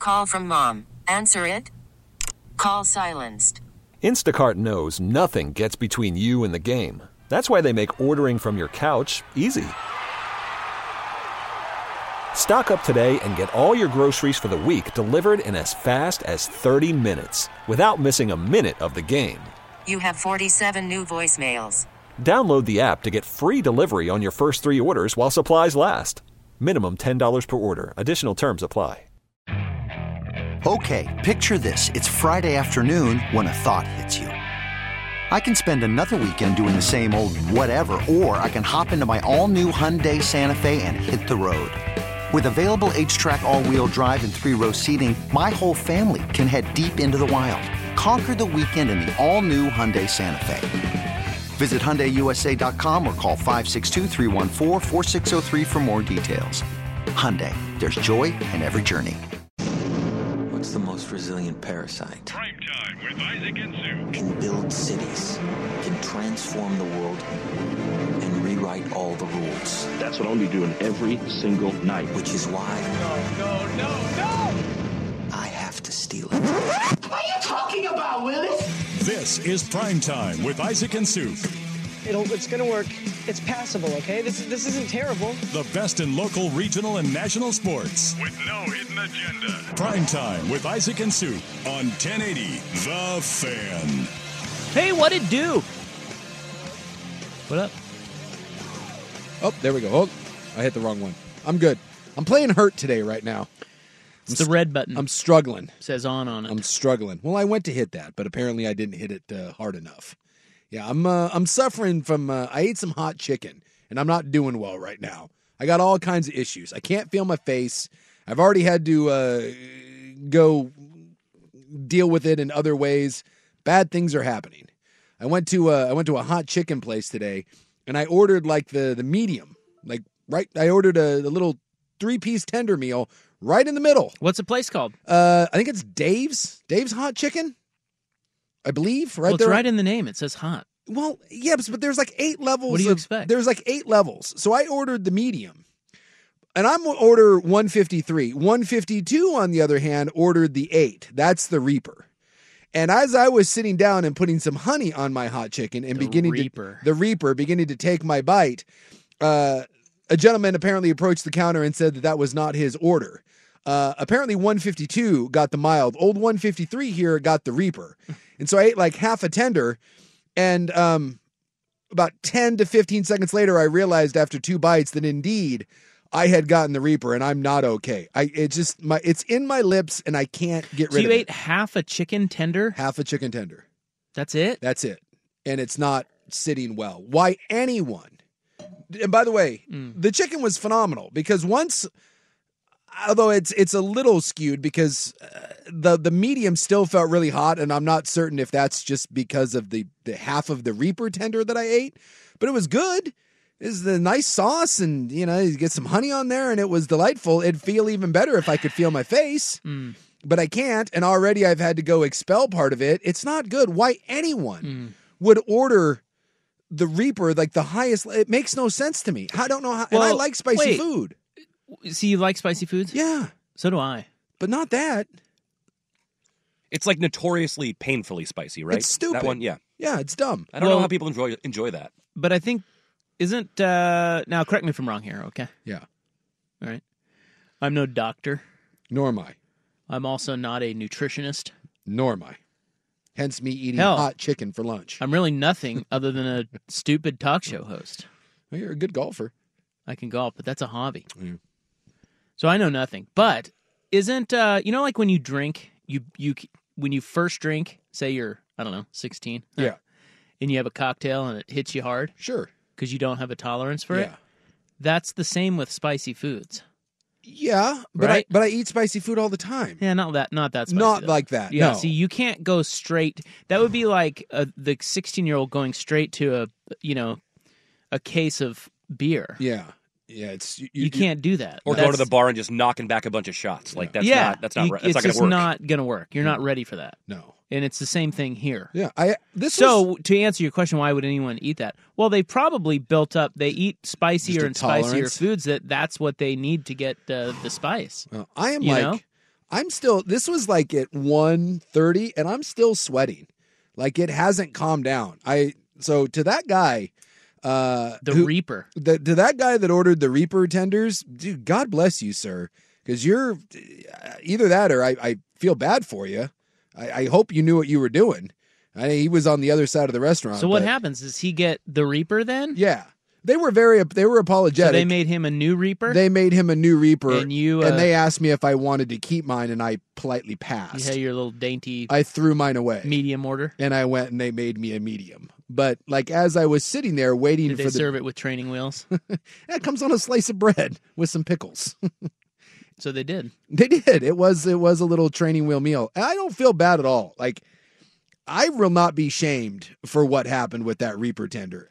call from mom. Answer it. Call silenced. Instacart knows nothing gets between you and the game. That's why they make ordering from your couch easy. Stock up today and get all your groceries for the week delivered in as fast as 30 minutes without missing a minute of the game. You have 47 new voicemails. Download the app to get free delivery on your first 3 orders while supplies last. Minimum $10 per order. Additional terms apply. Okay, picture this. It's Friday afternoon when a thought hits you. I can spend another weekend doing the same old whatever, or I can hop into my all-new Hyundai Santa Fe and hit the road. With available H-Track all-wheel drive and 3-row seating, my whole family can head deep into the wild. Conquer the weekend in the all-new Hyundai Santa Fe. Visit HyundaiUSA.com or call 562-314-4603 for more details. Hyundai, there's joy in every journey. What's the most resilient parasite? Prime Time with Isaac and Sue. Can build cities, can transform the world, and rewrite all the rules. That's what I'll be doing every single night. Which is why... No! I have to steal it. What are you talking about, Willis? This is Prime Time with Isaac and Sue. It's going to work. It's passable, okay? This isn't terrible. The best in local, regional, and national sports. With no hidden agenda. Prime Time with Isaac and Sue on 1080 The Fan. Hey, what it do? What up? Oh, there we go. Oh, I hit the wrong one. I'm good. I'm playing hurt today right now. It's the red button. I'm struggling. It says on it. I'm struggling. Well, I went to hit that, but apparently I didn't hit it hard enough. Yeah, I'm suffering from, I ate some hot chicken, and I'm not doing well right now. I got all kinds of issues. I can't feel my face. I've already had to go deal with it in other ways. Bad things are happening. I went to a hot chicken place today, and I ordered like the medium. I ordered a little 3-piece tender meal right in the middle. What's the place called? I think it's Dave's Hot Chicken, I believe. Right, well, it's right in the name. It says hot. Well, yeah, but there's like 8 levels. What do you expect? There's like 8 levels. So I ordered the medium, and I'm going to order 153. 152, on the other hand, ordered the 8. That's the Reaper. And as I was sitting down and putting some honey on my hot chicken and beginning to take my bite, a gentleman apparently approached the counter and said that was not his order. Apparently 152 got the mild. Old 153 here got the Reaper. And so I ate like half a tender, and about 10 to 15 seconds later, I realized after 2 bites that indeed I had gotten the Reaper, and I'm not okay. It's in my lips, and I can't get rid of it. So you ate half a chicken tender? Half a chicken tender. That's it? That's it. And it's not sitting well. Why anyone? And by the way, the chicken was phenomenal because although it's a little skewed because the medium still felt really hot, and I'm not certain if that's just because of the half of the Reaper tender that I ate, but it was good. It's the nice sauce, and you get some honey on there, and it was delightful. It'd feel even better if I could feel my face, but I can't, and already I've had to go expel part of it. It's not good. Why anyone would order the Reaper, like the highest, it makes no sense to me. I don't know how, and I like spicy food. See, you like spicy foods? Yeah. So do I. But not that. It's like notoriously painfully spicy, right? It's stupid. That one, yeah. Yeah, it's dumb. I don't know how people enjoy that. But I think, now correct me if I'm wrong here, okay? Yeah. All right. I'm no doctor. Nor am I. I'm also not a nutritionist. Nor am I. Hence me eating hot chicken for lunch. I'm really nothing other than a stupid talk show host. Well, you're a good golfer. I can golf, but that's a hobby. Mm. So I know nothing. But isn't, like when you drink, when you first drink, say you're, 16. Yeah. And you have a cocktail and it hits you hard. Sure. Because you don't have a tolerance for it. That's the same with spicy foods. Yeah, but right? I eat spicy food all the time. Yeah, not that spicy. Not though. like that. Yeah, no. See, you can't go straight. That would be like the 16-year-old going straight to a case of beer. Yeah. Yeah, it's you can't do that. Or go to the bar and just knocking back a bunch of shots. Like that's not right. That's not it's going just to work. not going to work. You're not ready for that. No. And it's the same thing here. Yeah. To answer your question, why would anyone eat that? Well, they probably built up. They eat spicier and spicier foods. That's what they need to get the spice. I am This was like at 1:30 and I'm still sweating. Like it hasn't calmed down. So to that guy, Reaper, to that guy that ordered the Reaper tenders, dude, God bless you, sir. Because you're either that or I feel bad for you. I hope you knew what you were doing. He was on the other side of the restaurant. So what happens? Does he get the Reaper then? Yeah. They were apologetic. So they made him a new Reaper? They made him a new Reaper. And and they asked me if I wanted to keep mine, and I politely passed. You had your little dainty... I threw mine away. Medium order? And I went and they made me a medium. But like as I was sitting there waiting Did they serve it with training wheels? It comes on a slice of bread with some pickles. So they did. They did. It was a little training wheel meal. And I don't feel bad at all. Like, I will not be shamed for what happened with that Reaper tender.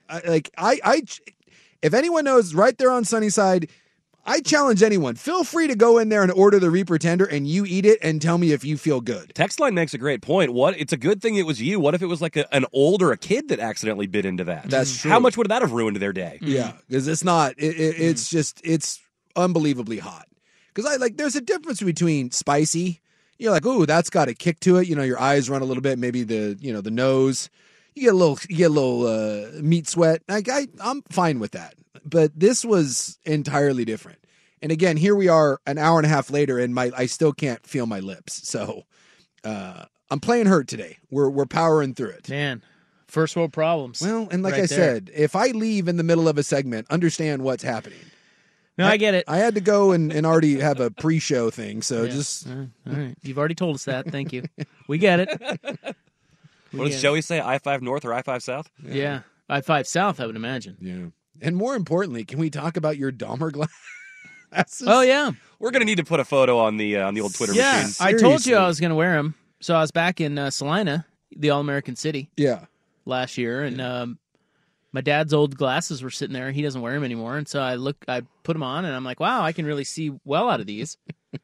If anyone knows, right there on Sunnyside, I challenge anyone. Feel free to go in there and order the Reaper tender and you eat it and tell me if you feel good. Text line makes a great point. It's a good thing it was you. What if it was like an old or a kid that accidentally bit into that? That's true. How much would that have ruined their day? Yeah, because it's not. It's unbelievably hot. Because there's a difference between spicy. You're like, ooh, that's got a kick to it. Your eyes run a little bit. Maybe the nose. You get a little meat sweat. I'm fine with that. But this was entirely different. And again, here we are an hour and a half later, and I still can't feel my lips. So I'm playing hurt today. We're powering through it. Man, first world problems. Well, and like I said, if I leave in the middle of a segment, understand what's happening. No, I get it. I had to go and already have a pre-show thing, so just... All right. You've already told us that. Thank you. We get it. What does Joey say? I-5 North or I-5 South? Yeah. I-5 South, I would imagine. Yeah. And more importantly, can we talk about your Dahmer glasses? Oh, yeah. We're going to need to put a photo on the old Twitter machine. I told you I was going to wear them. So I was back in Salina, the All-American City. Yeah. Last year, and... my dad's old glasses were sitting there. He doesn't wear them anymore. And so I put them on, and I'm like, wow, I can really see well out of these.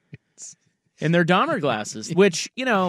And they're Dahmer glasses, which,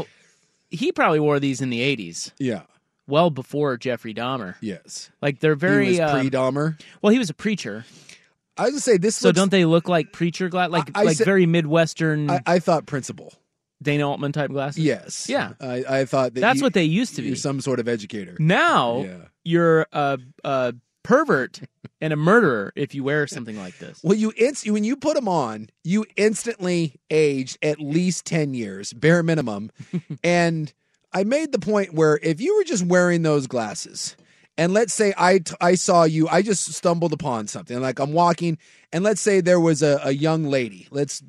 he probably wore these in the 80s. Yeah. Well before Jeffrey Dahmer. Yes. Like, they're very... He was pre-Dahmer? Well, he was a preacher. I was going to say, this So don't they look like preacher glasses? Like very Midwestern... I thought principal. Dana Altman type glasses? Yes. Yeah. I thought that that's what they used to be. You're some sort of educator. Now, you're a pervert and a murderer if you wear something like this. Well, when you put them on, you instantly aged at least 10 years, bare minimum. And I made the point where if you were just wearing those glasses, and let's say I saw you, I just stumbled upon something, like I'm walking, and let's say there was a young lady,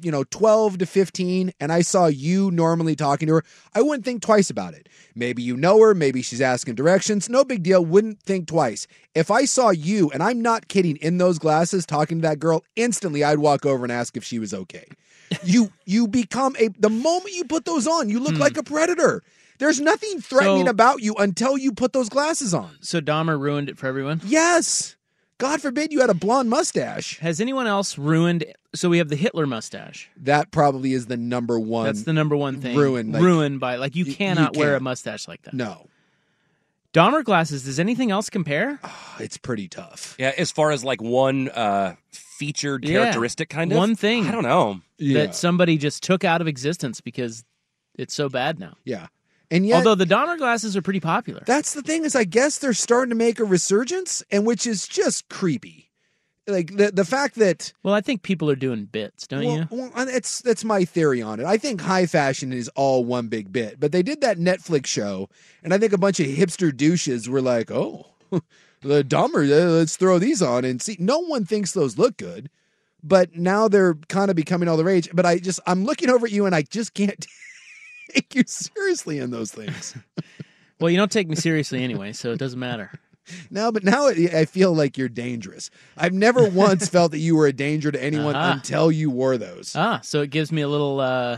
12 to 15, and I saw you normally talking to her, I wouldn't think twice about it. Maybe you know her, maybe she's asking directions, no big deal, wouldn't think twice. If I saw you, and I'm not kidding, in those glasses talking to that girl, instantly I'd walk over and ask if she was okay. You become the moment you put those on, you look like a predator. There's nothing threatening about you until you put those glasses on. So Dahmer ruined it for everyone? Yes. God forbid you had a blonde mustache. Has anyone else ruined... So we have the Hitler mustache. That probably is the number one. That's the number one thing. Ruined by... you cannot wear a mustache like that. No. Dahmer glasses, does anything else compare? Oh, it's pretty tough. Yeah, as far as one featured characteristic kind of? One thing. I don't know. That somebody just took out of existence because it's so bad now. Yeah. And yet, although the Dahmer glasses are pretty popular. That's the thing is I guess they're starting to make a resurgence, and which is just creepy. Like the fact that... Well, I think people are doing bits, don't you? Well, that's my theory on it. I think high fashion is all one big bit. But they did that Netflix show, and I think a bunch of hipster douches were like, oh, the Dahmer, let's throw these on and see. No one thinks those look good. But now they're kind of becoming all the rage. But I'm looking over at you, and I just can't... take you seriously in those things. Well, you don't take me seriously anyway, so it doesn't matter. No, but now I feel like you're dangerous. I've never once felt that you were a danger to anyone until you wore those. So it gives me a little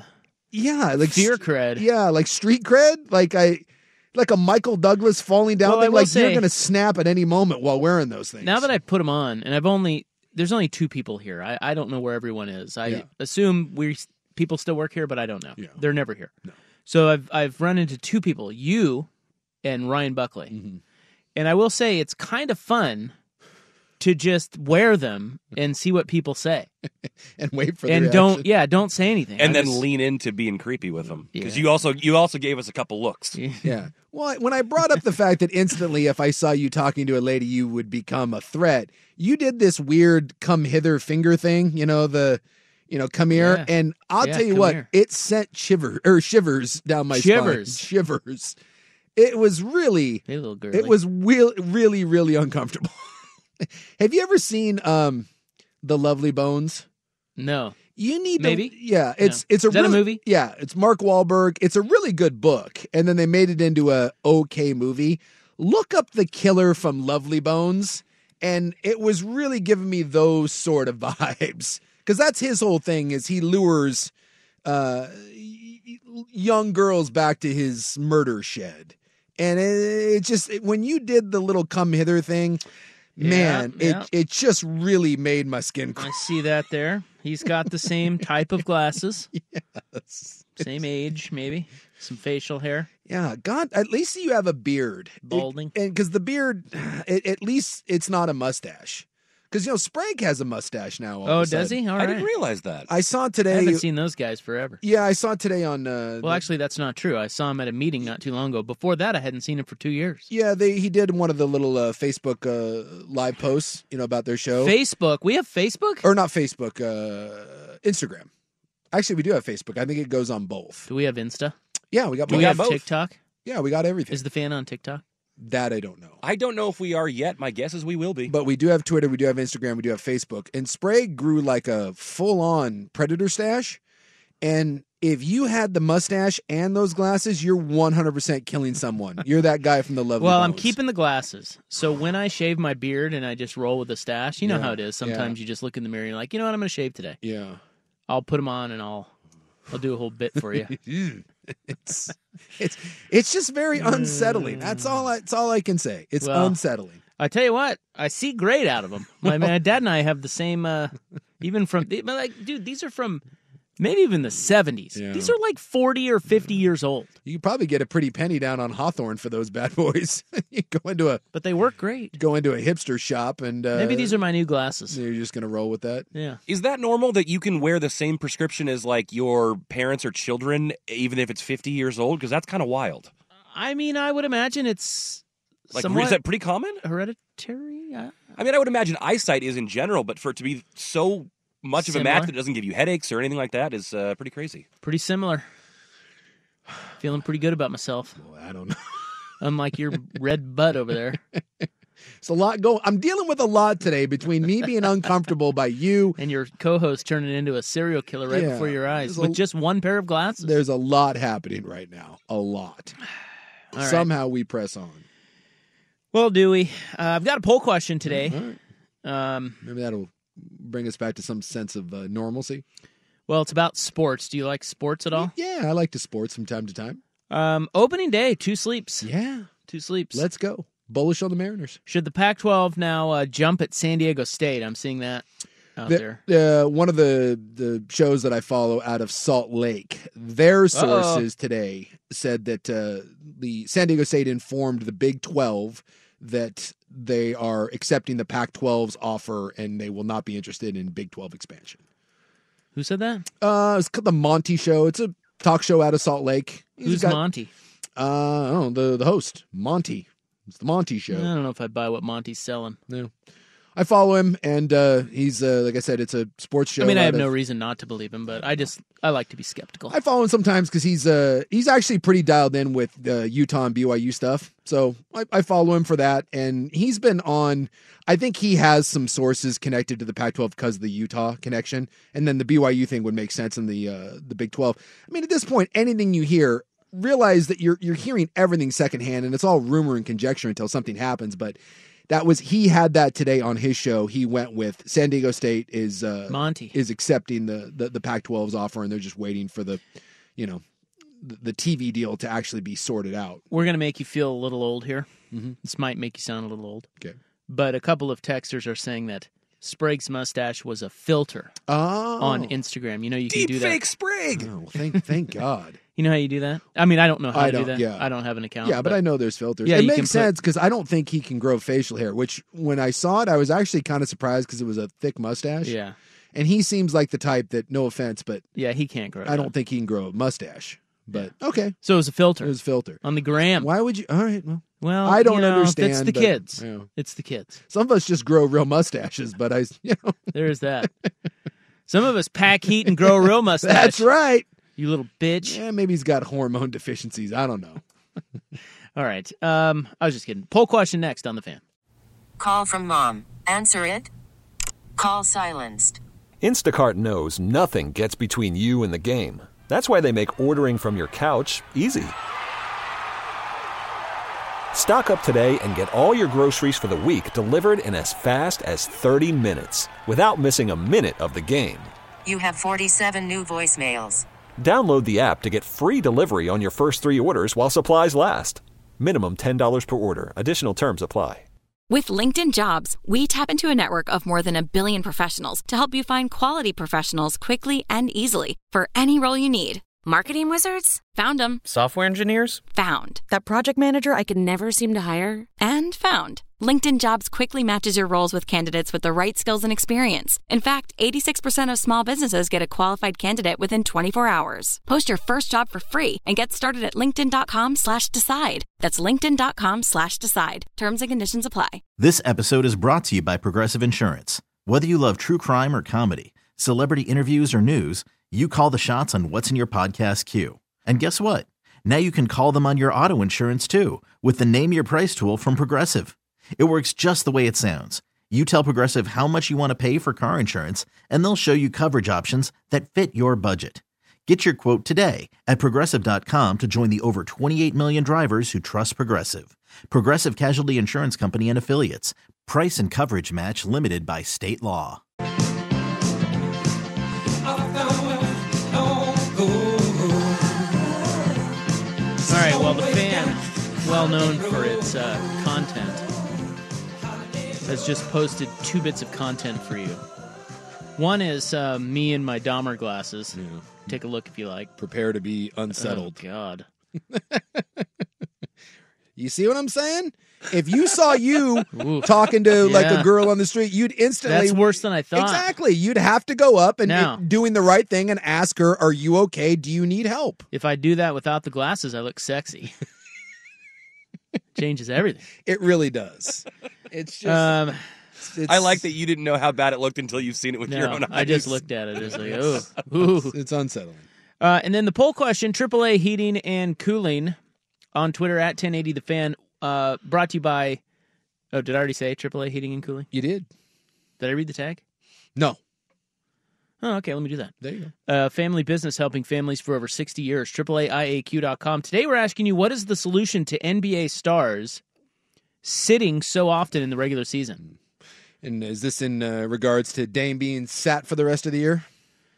fear cred. Yeah, like street cred, like a Michael Douglas falling down thing. Like you're going to snap at any moment while wearing those things. Now that I've put them on, and there's only two people here. I don't know where everyone is. I assume people still work here, but I don't know. Yeah. They're never here. No. So I've run into two people, you and Ryan Buckley. Mm-hmm. And I will say it's kind of fun to just wear them and see what people say. And wait for their and reaction. don't say anything. And then lean into being creepy with them. Because you also gave us a couple looks. Yeah. Well, when I brought up the fact that instantly if I saw you talking to a lady, you would become a threat, you did this weird come hither finger thing, come here. Yeah. And I'll tell you come what, here. it sent shivers down my spine. Shivers. It was really, Hey, little girlie. it was really, really uncomfortable. Have you ever seen The Lovely Bones? No. You need Maybe? to, yeah. It's Is that a movie? Yeah, it's Mark Wahlberg. It's a really good book, and then they made it into a okay movie. Look up the killer from Lovely Bones, and it was really giving me those sort of vibes because that's his whole thing. Is he lures young girls back to his murder shed, and it just when you did the little come hither thing. Man, it just really made my skin crawl. I see that there. He's got the same type of glasses. Yes. Same age, maybe. Some facial hair. Yeah, God, at least you have a beard. Balding. And because the beard, at least it's not a mustache. Because, Sprague has a mustache now. all of a Does sudden. he? All I right. didn't realize that. I saw I today. haven't seen those guys forever. Yeah, I saw it today on. Well, actually, that's not true. I saw him at a meeting not too long ago. Before that, I hadn't seen him for 2 years. Yeah, he did one of the little Facebook live posts, about their show. Facebook? We have Facebook? Or not Facebook, Instagram. Actually, we do have Facebook. I think it goes on both. Do we have Insta? Yeah, we got Do both. we have both. TikTok? Yeah, we got everything. Is the fan on TikTok? That I don't know. I don't know if we are yet. My guess is we will be. But we do have Twitter, we do have Instagram, we do have Facebook. And Sprague grew like a full-on predator stash. And if you had the mustache and those glasses, you're 100% killing someone. You're that guy from the Lovely Well, I'm Bones. keeping the glasses. So when I shave my beard and I just roll with a stash, you know how it is. Sometimes you just look in the mirror and you're like, you know what, I'm going to shave today. Yeah. I'll put them on and I'll do a whole bit for you. It's just very unsettling. That's all I can say. It's unsettling. I tell you what, I see great out of them. My dad and I have the same, even from, dude, these are from maybe even the 70s. Yeah. These are like 40 or 50 years old. You could probably get a pretty penny down on Hawthorne for those bad boys. You But they work great. go into a hipster shop and Maybe these are my new glasses. you're just gonna roll with that. Yeah. Is that normal that you can wear the same prescription as like your parents or children, even if it's 50 years old? Because that's kind of wild. I mean, I would imagine it's Like, somewhat is that pretty common? hereditary. I mean, I would imagine eyesight is in general, but for it to be so much of a match Similar? that doesn't give you headaches or anything like that is pretty crazy. Pretty similar. Feeling pretty good about myself. Well, I don't know. Unlike your red butt over there. It's a lot going. I'm dealing with a lot today between me being uncomfortable by you. And your co-host turning into a serial killer right Yeah, before your eyes there's with just one pair of glasses. There's a lot happening right now. A lot. All right. Somehow we press on. Well, Dewey, I've got a poll question today. Maybe that'll bring us back to some sense of normalcy. Well, it's about sports. Do you like sports at all? Yeah, I like to sports from time to time. Opening day, 2 sleeps. Yeah. 2 sleeps. Let's go. Bullish on the Mariners. Should the Pac-12 now jump at San Diego State? I'm seeing that out there. One of the shows that I follow out of Salt Lake, their sources today said that the San Diego State informed the Big 12 that they are accepting the Pac-12's offer and they will not be interested in Big 12 expansion. Who said that? It's called the Monty Show. It's a talk show out of Salt Lake. Who's Monty? I don't know, the host, Monty. It's the Monty Show. I don't know if I buy what Monty's selling. No. I follow him, and he's, like I said, it's a sports show. I mean, I have no reason not to believe him, but I like to be skeptical. I follow him sometimes because he's actually pretty dialed in with Utah and BYU stuff. So I follow him for that, and he's been on. I think he has some sources connected to the Pac-12 because of the Utah connection, and then the BYU thing would make sense in the Big 12. I mean, at this point, anything you hear, realize that you're hearing everything secondhand, and it's all rumor and conjecture until something happens. But he had that today on his show. He went with San Diego State is Monty is accepting the Pac-12's offer, and they're just waiting for the TV deal to actually be sorted out. We're gonna make you feel a little old here. Mm-hmm. This might make you sound a little old. Okay, but a couple of texters are saying that Sprague's mustache was a filter on Instagram. You know, you can do that. Deep fake Sprague. Oh, thank God. You know how you do that? I mean, I don't know how I to do don't- that. yeah. I don't have an account. Yeah, but I know there's filters. Yeah, it you can makes put- sense because I don't think he can grow facial hair, which when I saw it, I was actually kind of surprised because it was a thick mustache. Yeah. And he seems like the type that, no offense, but Yeah, he can't grow. I don't think he can grow a mustache. But okay. So it was a filter. It was a filter. On the gram. Why would you? All right. Well, Well, I don't you know, understand. It's the but, kids. you know, It's the kids. some of us just grow real mustaches, but There is that. Some of us pack heat and grow a real mustache. That's right. You little bitch. Yeah, maybe he's got hormone deficiencies. I don't know. All right. I was just kidding. Poll question next on the Fan. Call from mom. Answer it. Call silenced. Instacart knows nothing gets between you and the game. That's why they make ordering from your couch easy. Stock up today and get all your groceries for the week delivered in as fast as 30 minutes without missing a minute of the game. You have 47 new voicemails. Download the app to get free delivery on your first 3 orders while supplies last. Minimum $10 per order. Additional terms apply. With LinkedIn Jobs, we tap into a network of more than 1 billion professionals to help you find quality professionals quickly and easily for any role you need. Marketing wizards? Found them. Software engineers? Found. That project manager I could never seem to hire? And found. LinkedIn Jobs quickly matches your roles with candidates with the right skills and experience. In fact, 86% of small businesses get a qualified candidate within 24 hours. Post your first job for free and get started at linkedin.com/decide. That's linkedin.com/decide. Terms and conditions apply. This episode is brought to you by Progressive Insurance. Whether you love true crime or comedy, celebrity interviews or news, you call the shots on what's in your podcast queue. And guess what? Now you can call them on your auto insurance too with the Name Your Price tool from Progressive. It works just the way it sounds. You tell Progressive how much you want to pay for car insurance, and they'll show you coverage options that fit your budget. Get your quote today at Progressive.com to join the over 28 million drivers who trust Progressive. Progressive Casualty Insurance Company and Affiliates. Price and coverage match limited by state law. All right, well, the Fan, well known for its content, has just posted 2 bits of content for you. One is me in my Dahmer glasses. Yeah. Take a look if you like. Prepare to be unsettled. Oh, God. You see what I'm saying? If you saw you talking to like a girl on the street, you'd instantly... That's worse than I thought. Exactly. You'd have to go up and Now, doing the right thing and ask her, are you okay? Do you need help? If I do that without the glasses, I look sexy. Changes everything. It really does. It's just... I like that you didn't know how bad it looked until you've seen it with your own eyes. I just looked at it. It's like, oh. Ooh. It's unsettling. And then the poll question, AAA Heating and Cooling on Twitter at 1080thefan, brought to you by, did I already say AAA Heating and Cooling? You did. Did I read the tag? No. Oh, okay, let me do that. There you go. Family business helping families for over 60 years, AAAIAQ.com. Today we're asking you, what is the solution to NBA stars sitting so often in the regular season? And is this in regards to Dame being sat for the rest of the year?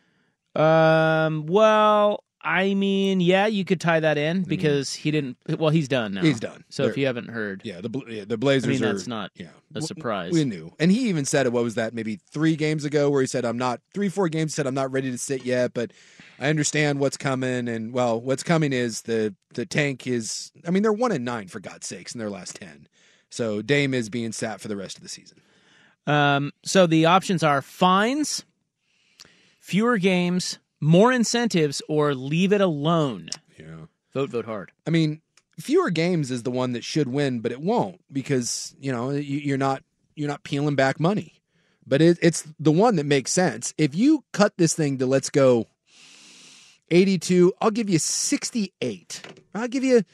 Well, I mean, yeah, you could tie that in because he didn't. Well, he's done now. He's done. So if you haven't heard, the Blazers. I mean, are, that's not a surprise. We knew, and he even said it. What was that? Maybe 3 games ago, where he said, "I'm not 3-4 games." Said, "I'm not ready to sit yet, but I understand what's coming." And well, what's coming is the tank is. I mean, they're 1-9 for God's sakes in their last 10. So Dame is being sat for the rest of the season. So the options are fines, fewer games, more incentives, or leave it alone. Yeah. Vote hard. I mean, fewer games is the one that should win, but it won't because, you're not peeling back money. But it's the one that makes sense. If you cut this thing to, let's go, 82, I'll give you 68. I'll give you,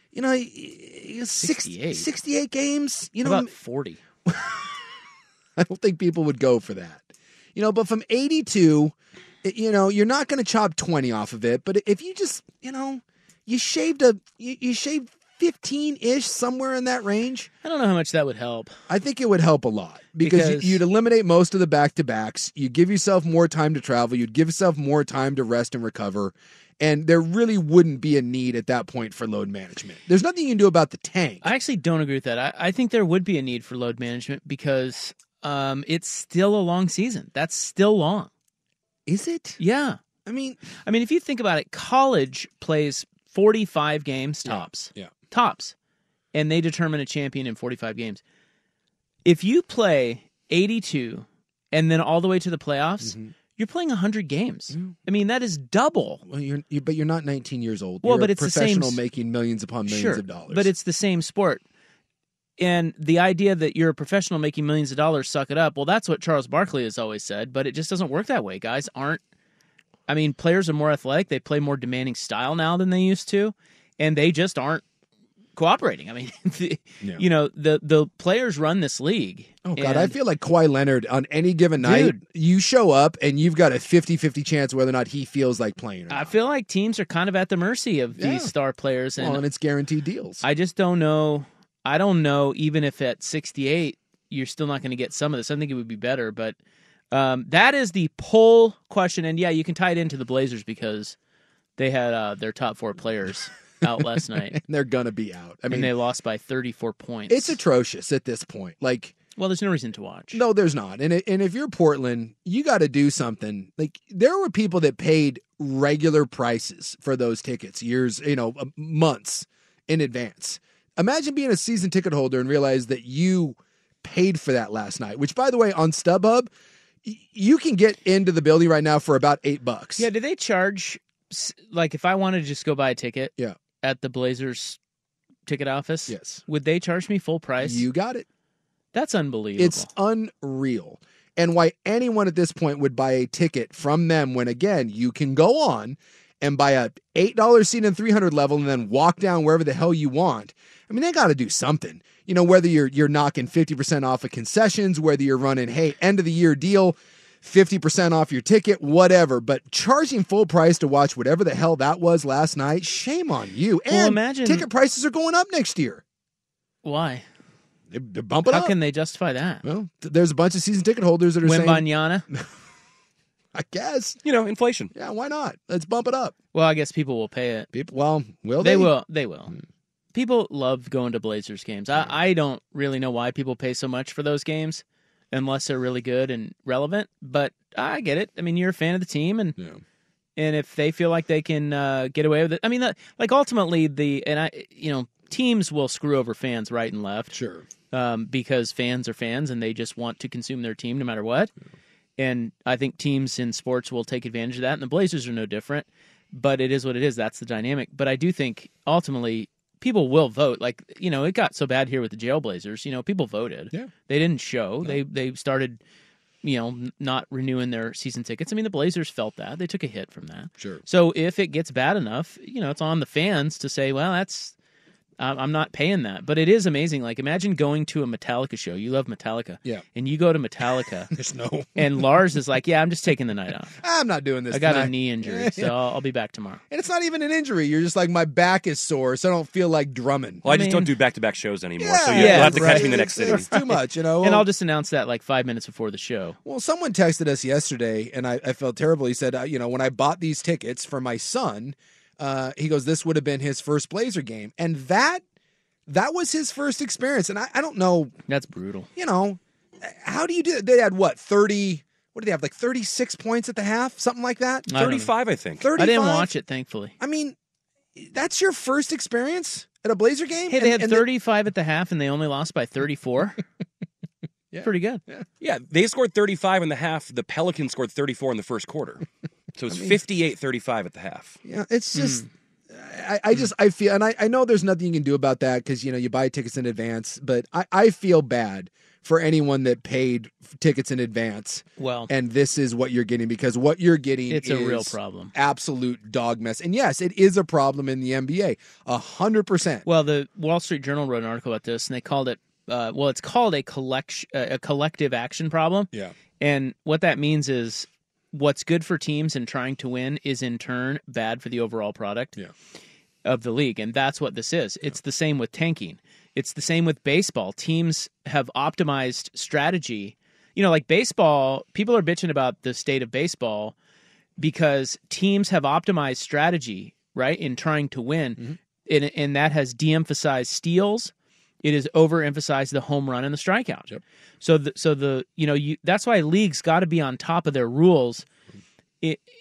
68 games. How about 40? I don't think people would go for that. But from 82, you're not going to chop 20 off of it. But if you just, you shaved 15-ish, somewhere in that range. I don't know how much that would help. I think it would help a lot because you'd eliminate most of the back-to-backs. You'd give yourself more time to travel. You'd give yourself more time to rest and recover. And there really wouldn't be a need at that point for load management. There's nothing you can do about the tank. I actually don't agree with that. I think there would be a need for load management because it's still a long season. That's still long. Is it? Yeah. I mean, if you think about it, college plays 45 games tops. Yeah. Tops. And they determine a champion in 45 games. If you play 82 and then all the way to the playoffs, you're playing 100 games. I mean, that is double. Well, but you're not 19 years old. Well, you're but a it's the same professional making millions upon millions of dollars. But it's the same sport. And the idea that you're a professional making millions of dollars, suck it up. Well, that's what Charles Barkley has always said, but it just doesn't work that way. Guys aren't. I mean, players are more athletic. They play more demanding style now than they used to, and they just aren't cooperating. I mean, the players run this league. Oh, God, I feel like Kawhi Leonard on any given night, you show up and you've got a 50-50 chance whether or not he feels like playing or not. I feel like teams are kind of at the mercy of these star players. And it's guaranteed deals. I just don't know. I don't know, even if at 68, you're still not going to get some of this. I think it would be better, but that is the poll question. And, yeah, you can tie it into the Blazers because they had their top 4 players out last night. And they're going to be out. I mean, and they lost by 34 points. It's atrocious at this point. Well, there's no reason to watch. No, there's not. And if you're Portland, you got to do something. There were people that paid regular prices for those tickets months in advance. Imagine being a season ticket holder and realize that you paid for that last night, which, by the way, on StubHub, you can get into the building right now for about $8. Yeah, do they charge, if I wanted to just go buy a ticket at the Blazers ticket office, yes, would they charge me full price? You got it. That's unbelievable. It's unreal. And why anyone at this point would buy a ticket from them when, again, you can go on and buy a $8 seat in 300 level and then walk down wherever the hell you want. I mean, they got to do something. Whether you're knocking 50% off of concessions, whether you're running, hey, end of the year deal, 50% off your ticket, whatever. But charging full price to watch whatever the hell that was last night, shame on you. Well, and imagine ticket prices are going up next year. Why? They're bumping up. How can they justify that? Well, there's a bunch of season ticket holders that are saying... Wembanyama? I guess. Inflation. Yeah, why not? Let's bump it up. Well, I guess people will pay it. Will they? They will. They will. People love going to Blazers games. I don't really know why people pay so much for those games unless they're really good and relevant, but I get it. I mean, you're a fan of the team, and if they feel like they can get away with it, I mean, ultimately teams will screw over fans right and left. Sure. Because fans are fans and they just want to consume their team no matter what. And I think teams in sports will take advantage of that, and the Blazers are no different. But it is what it is. That's the dynamic. But I do think ultimately people will vote. It got so bad here with the Jailblazers. People voted. Yeah. They didn't show. No. They started, not renewing their season tickets. I mean, the Blazers felt that. They took a hit from that. Sure. So if it gets bad enough, it's on the fans to say, well, that's... I'm not paying that. But it is amazing. Imagine going to a Metallica show. You love Metallica. Yeah. And you go to Metallica. There's no. And Lars is like, yeah, I'm just taking the night off. I'm not doing this I got tonight. a knee injury, so I'll be back tomorrow. And it's not even an injury. You're just like, my back is sore, so I don't feel like drumming. Well, I just don't do back-to-back shows anymore, so you'll have to catch me in the next city. It's too much, And I'll just announce that 5 minutes before the show. Well, someone texted us yesterday, and I felt terrible. He said, when I bought these tickets for my son, he goes, this would have been his first Blazer game. And that was his first experience, and I don't know. That's brutal. How do you do it? They had, 30... What did they have, 36 points at the half? Something like that? 35, I think. 35? I didn't watch it, thankfully. I mean, that's your first experience at a Blazer game? Hey, they had 35 at the half, and they only lost by 34. Yeah. Pretty good. Yeah, they scored 35 in the half. The Pelicans scored 34 in the first quarter. So it's 58-35 at the half. Yeah, it's just... I feel, and I know there's nothing you can do about that because, you buy tickets in advance, but I feel bad for anyone that paid tickets in advance. Well, and this is what you're getting because what you're getting it's is a real problem. Absolute dog mess. And yes, it is a problem in the NBA, 100%. Well, the Wall Street Journal wrote an article about this, and they called it, it's called a collective action problem. Yeah. And what that means is what's good for teams and trying to win is in turn bad for the overall product of the league. And that's what this is. It's the same with tanking. It's the same with baseball. Teams have optimized strategy. Like baseball, people are bitching about the state of baseball because teams have optimized strategy, right, in trying to win. Mm-hmm. And that has de-emphasized steals. It has overemphasized the home run and the strikeout. Yep. So that's why leagues got to be on top of their rules.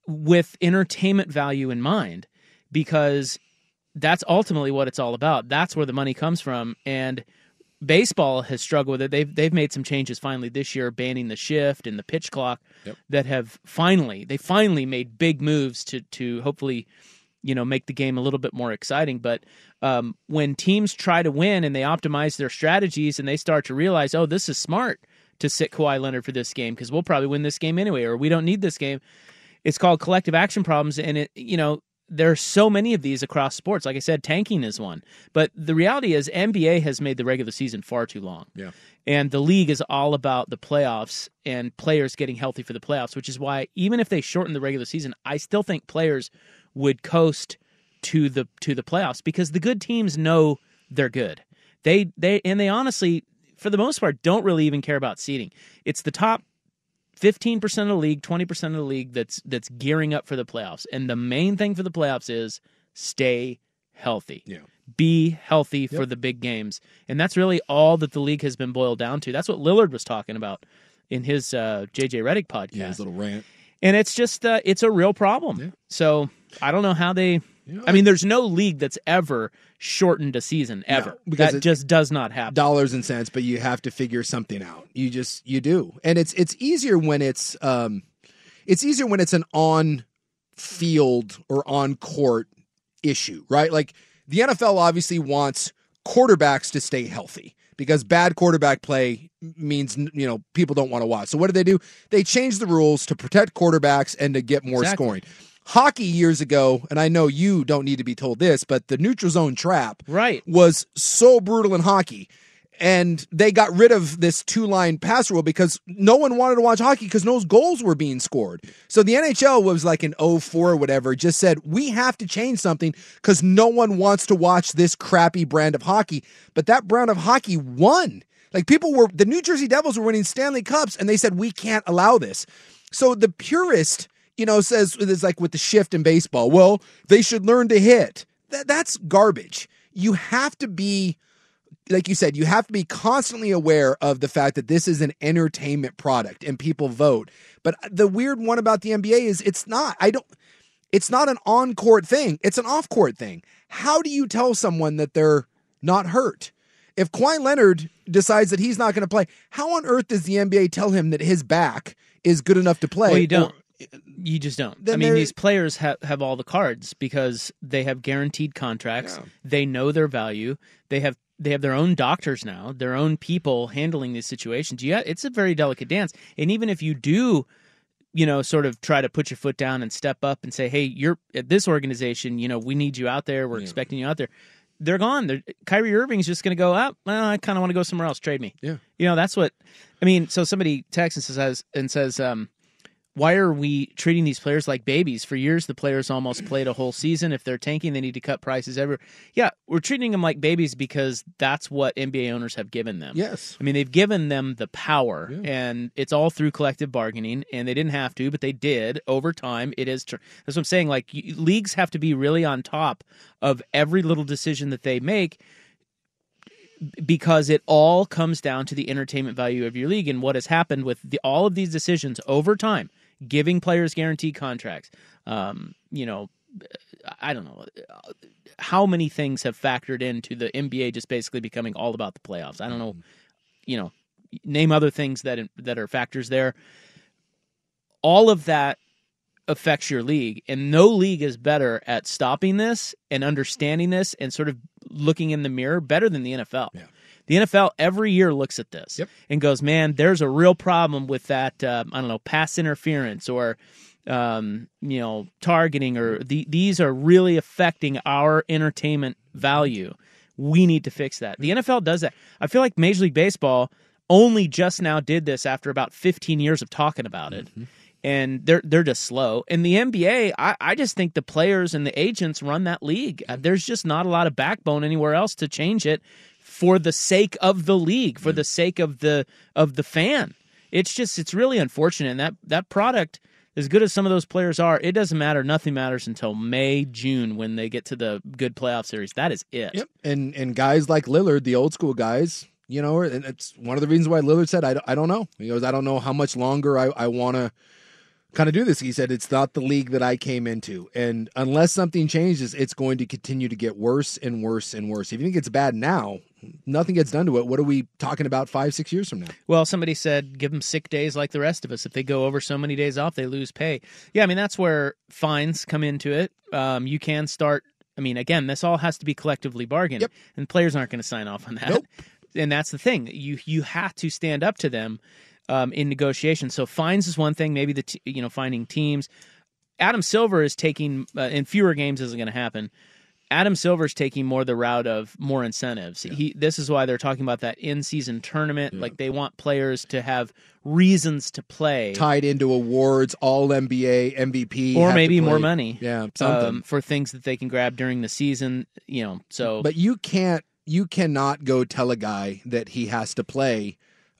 with entertainment value in mind, because that's ultimately what it's all about. That's where the money comes from. And baseball has struggled with it. They've made some changes finally this year, banning the shift and the pitch clock that have finally made big moves to hopefully, make the game a little bit more exciting. But when teams try to win and they optimize their strategies and they start to realize, oh, this is smart to sit Kawhi Leonard for this game because we'll probably win this game anyway, or we don't need this game. It's called collective action problems, and there are so many of these across sports. Like I said, tanking is one. But the reality is NBA has made the regular season far too long. Yeah. And the league is all about the playoffs and players getting healthy for the playoffs, which is why even if they shorten the regular season, I still think players would coast to the playoffs because the good teams know they're good. They honestly, for the most part, don't really even care about seeding. It's the top 15% of the league, 20% of the league that's gearing up for the playoffs. And the main thing for the playoffs is stay healthy. Yeah. Be healthy for the big games. And that's really all that the league has been boiled down to. That's what Lillard was talking about in his JJ Redick podcast. Yeah, his little rant. And it's just, it's a real problem. Yeah. So I don't know how they... I mean, there's no league that's ever shortened a season, ever. No, because that just does not happen. Dollars and cents, but you have to figure something out. You do. And it's easier when it's an on-field or on-court issue, right? Like, the NFL obviously wants quarterbacks to stay healthy because bad quarterback play means, people don't want to watch. So what do? They change the rules to protect quarterbacks and to get more scoring. Hockey years ago, and I know you don't need to be told this, but the neutral zone trap was so brutal in hockey. And they got rid of this 2-line pass rule because no one wanted to watch hockey because no goals were being scored. So the NHL was like in 2004 or whatever, just said, we have to change something because no one wants to watch this crappy brand of hockey. But that brand of hockey won. Like the New Jersey Devils were winning Stanley Cups and they said, we can't allow this. So the purist, says it's like with the shift in baseball. Well, they should learn to hit. That's garbage. You have to be, like you said, you have to be constantly aware of the fact that this is an entertainment product and people vote. But the weird one about the NBA is it's not an on-court thing. It's an off-court thing. How do you tell someone that they're not hurt? If Kawhi Leonard decides that he's not going to play, how on earth does the NBA tell him that his back is good enough to play? Well, you don't. You just don't. I mean, these players have all the cards because they have guaranteed contracts. Yeah. They know their value. They have their own doctors now, their own people handling these situations. Yeah, it's a very delicate dance. And even if you do, sort of try to put your foot down and step up and say, hey, you're at this organization, we need you out there. We're expecting you out there. They're gone. Kyrie Irving's just going to go up. Well, I kind of want to go somewhere else. Trade me. Yeah. That's what I mean. So somebody texts and says, why are we treating these players like babies? For years, the players almost played a whole season. If they're tanking, they need to cut prices everywhere. Yeah, we're treating them like babies because that's what NBA owners have given them. Yes. I mean, they've given them the power, and it's all through collective bargaining, and they didn't have to, but they did over time. That's what I'm saying. Like, leagues have to be really on top of every little decision that they make because it all comes down to the entertainment value of your league. And what has happened with all of these decisions over time, giving players guaranteed contracts, I don't know how many things have factored into the NBA just basically becoming all about the playoffs. I don't know, name other things that are factors there. All of that affects your league, and no league is better at stopping this and understanding this and sort of looking in the mirror better than the NFL. Yeah. The NFL every year looks at this and goes, man, there's a real problem with that, pass interference or, targeting or these are really affecting our entertainment value. We need to fix that. The NFL does that. I feel like Major League Baseball only just now did this after about 15 years of talking about it. Mm-hmm. And they're just slow. And the NBA, I just think the players and the agents run that league. There's just not a lot of backbone anywhere else to change it for the sake of the league, for the sake of the fan. It's really unfortunate. And that product, as good as some of those players are, it doesn't matter. Nothing matters until May, June when they get to the good playoff series. That is it. Yep. And guys like Lillard, the old school guys, and it's one of the reasons why Lillard said, I don't know. He goes, I don't know how much longer I want to kind of do this. He said, it's not the league that I came into. And unless something changes, it's going to continue to get worse and worse and worse. If you think it's bad now, nothing gets done to it. What are we talking about 5-6 years from now? Well, somebody said give them sick days like the rest of us. If they go over so many days off, they lose pay. Yeah, I mean, that's where fines come into it. You can start, I mean, again, this all has to be collectively bargained. Yep. And players aren't going to sign off on that. Nope. And that's the thing. You have to stand up to them in negotiations. So fines is one thing, maybe finding teams. Adam Silver is taking, in fewer games isn't going to happen. Adam Silver is taking more the route of more incentives. Yeah. This is why they're talking about that in-season tournament. Yeah. Like they want players to have reasons to play. Tied into awards, all-NBA, MVP. Or maybe more money. Yeah, something. For things that they can grab during the season, so. But you cannot go tell a guy that he has to play